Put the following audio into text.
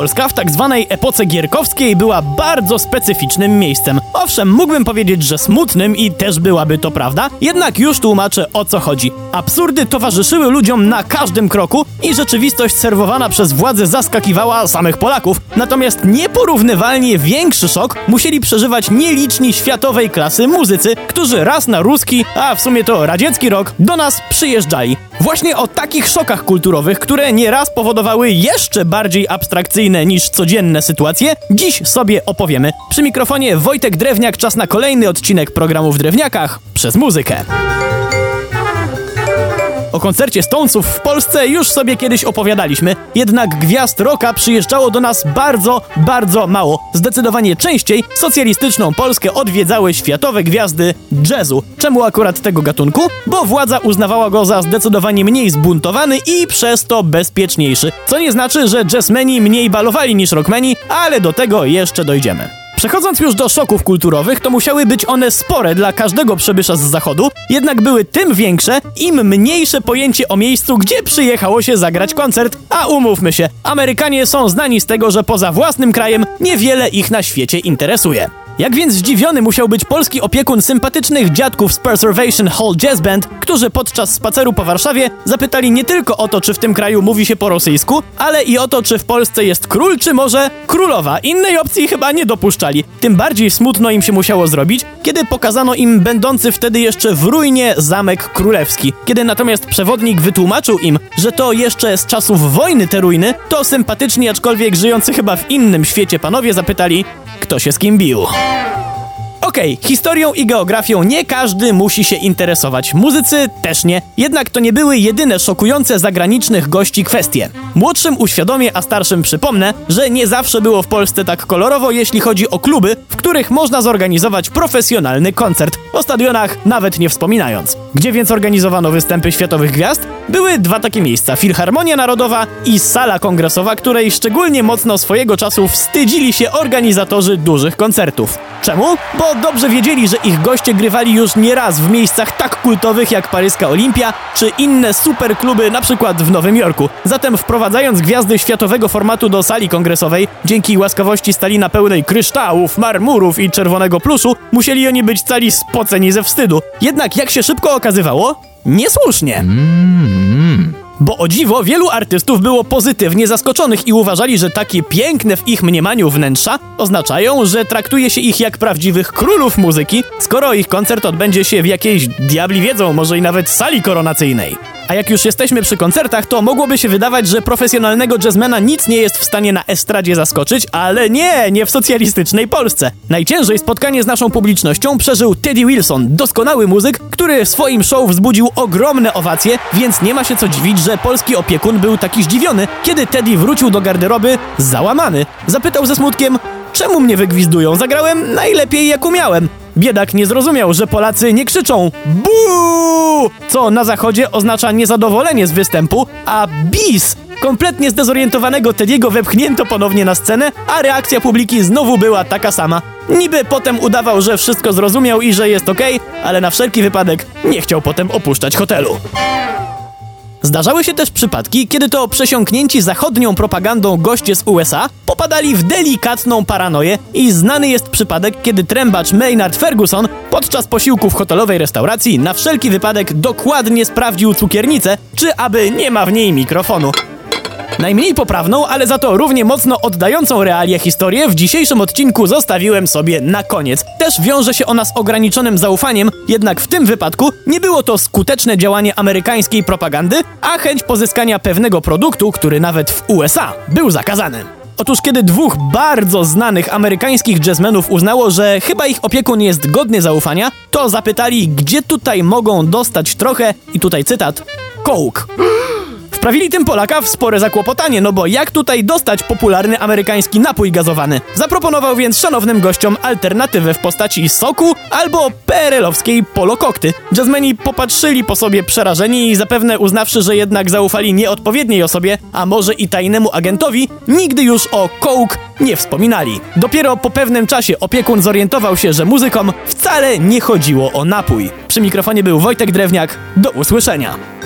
Polska w tak zwanej epoce gierkowskiej była bardzo specyficznym miejscem. Owszem, mógłbym powiedzieć, że smutnym i też byłaby to prawda, jednak już tłumaczę, o co chodzi. Absurdy towarzyszyły ludziom na każdym kroku i rzeczywistość serwowana przez władze zaskakiwała samych Polaków. Natomiast nieporównywalnie większy szok musieli przeżywać nieliczni światowej klasy muzycy, którzy raz na ruski, a w sumie to radziecki rok, do nas przyjeżdżali. Właśnie o takich szokach kulturowych, które nieraz powodowały jeszcze bardziej abstrakcyjne niż codzienne sytuacje, dziś sobie opowiemy. Przy mikrofonie Wojtek Drewniak, czas na kolejny odcinek programu w Drewniakach przez muzykę. O koncercie Stonesów w Polsce już sobie kiedyś opowiadaliśmy, jednak gwiazd rocka przyjeżdżało do nas bardzo mało. Zdecydowanie częściej socjalistyczną Polskę odwiedzały światowe gwiazdy jazzu. Czemu akurat tego gatunku? Bo władza uznawała go za zdecydowanie mniej zbuntowany i przez to bezpieczniejszy. Co nie znaczy, że jazzmeni mniej balowali niż rockmeni, ale do tego jeszcze dojdziemy. Przechodząc już do szoków kulturowych, to musiały być one spore dla każdego przybysza z zachodu, jednak były tym większe, im mniejsze pojęcie o miejscu, gdzie przyjechało się zagrać koncert. A umówmy się, Amerykanie są znani z tego, że poza własnym krajem niewiele ich na świecie interesuje. Jak więc zdziwiony musiał być polski opiekun sympatycznych dziadków z Preservation Hall Jazz Band, którzy podczas spaceru po Warszawie zapytali nie tylko o to, czy w tym kraju mówi się po rosyjsku, ale i o to, czy w Polsce jest król, czy może królowa. Innej opcji chyba nie dopuszczali. Tym bardziej smutno im się musiało zrobić, kiedy pokazano im będący wtedy jeszcze w ruinie Zamek Królewski. Kiedy natomiast przewodnik wytłumaczył im, że to jeszcze z czasów wojny te ruiny, to sympatyczni, aczkolwiek żyjący chyba w innym świecie panowie zapytali, kto się z kim bił. Okej, historią i geografią nie każdy musi się interesować, muzycy też nie, jednak to nie były jedyne szokujące zagranicznych gości kwestie. Młodszym uświadomię, a starszym przypomnę, że nie zawsze było w Polsce tak kolorowo, jeśli chodzi o kluby, w których można zorganizować profesjonalny koncert, o stadionach nawet nie wspominając. Gdzie więc organizowano występy światowych gwiazd? Były dwa takie miejsca, Filharmonia Narodowa i Sala Kongresowa, której szczególnie mocno swojego czasu wstydzili się organizatorzy dużych koncertów. Czemu? Bo dobrze wiedzieli, że ich goście grywali już nieraz w miejscach tak kultowych jak paryska Olimpia, czy inne superkluby, na przykład w Nowym Jorku. Zatem wprowadzając gwiazdy światowego formatu do sali kongresowej, dzięki łaskawości Stalina pełnej kryształów, marmurów i czerwonego pluszu, musieli oni być cali spoceni ze wstydu. Jednak jak się szybko okazywało, niesłusznie. Bo o dziwo wielu artystów było pozytywnie zaskoczonych i uważali, że takie piękne w ich mniemaniu wnętrza oznaczają, że traktuje się ich jak prawdziwych królów muzyki, skoro ich koncert odbędzie się w jakiejś, diabli wiedzą, może i nawet sali koronacyjnej. A jak już jesteśmy przy koncertach, to mogłoby się wydawać, że profesjonalnego jazzmana nic nie jest w stanie na estradzie zaskoczyć, ale nie w socjalistycznej Polsce. Najciężej spotkanie z naszą publicznością przeżył Teddy Wilson, doskonały muzyk, który w swoim show wzbudził ogromne owacje, więc nie ma się co dziwić, że polski opiekun był taki zdziwiony, kiedy Teddy wrócił do garderoby załamany. Zapytał ze smutkiem, czemu mnie wygwizdują? Zagrałem najlepiej jak umiałem. Biedak nie zrozumiał, że Polacy nie krzyczą BUUU, co na zachodzie oznacza niezadowolenie z występu, a BIS. Kompletnie zdezorientowanego Teddy'ego wepchnięto ponownie na scenę, a reakcja publiki znowu była taka sama. Niby potem udawał, że wszystko zrozumiał i że jest okej, ale na wszelki wypadek nie chciał potem opuszczać hotelu. Zdarzały się też przypadki, kiedy to przesiąknięci zachodnią propagandą goście z USA popadali w delikatną paranoję i znany jest przypadek, kiedy trębacz Maynard Ferguson podczas posiłku w hotelowej restauracji na wszelki wypadek dokładnie sprawdził cukiernicę, czy aby nie ma w niej mikrofonu. Najmniej poprawną, ale za to równie mocno oddającą realia historię w dzisiejszym odcinku zostawiłem sobie na koniec. Też wiąże się ona z ograniczonym zaufaniem, jednak w tym wypadku nie było to skuteczne działanie amerykańskiej propagandy, a chęć pozyskania pewnego produktu, który nawet w USA był zakazany. Otóż kiedy dwóch bardzo znanych amerykańskich jazzmenów uznało, że chyba ich opiekun jest godny zaufania, to zapytali, gdzie tutaj mogą dostać trochę, i tutaj cytat, coke. Wprawili tym Polaka w spore zakłopotanie, no bo jak tutaj dostać popularny amerykański napój gazowany? Zaproponował więc szanownym gościom alternatywę w postaci soku albo PRL-owskiej polokokty. Jazzmeni popatrzyli po sobie przerażeni i zapewne uznawszy, że jednak zaufali nieodpowiedniej osobie, a może i tajnemu agentowi, nigdy już o coke nie wspominali. Dopiero po pewnym czasie opiekun zorientował się, że muzykom wcale nie chodziło o napój. Przy mikrofonie był Wojtek Drewniak. Do usłyszenia.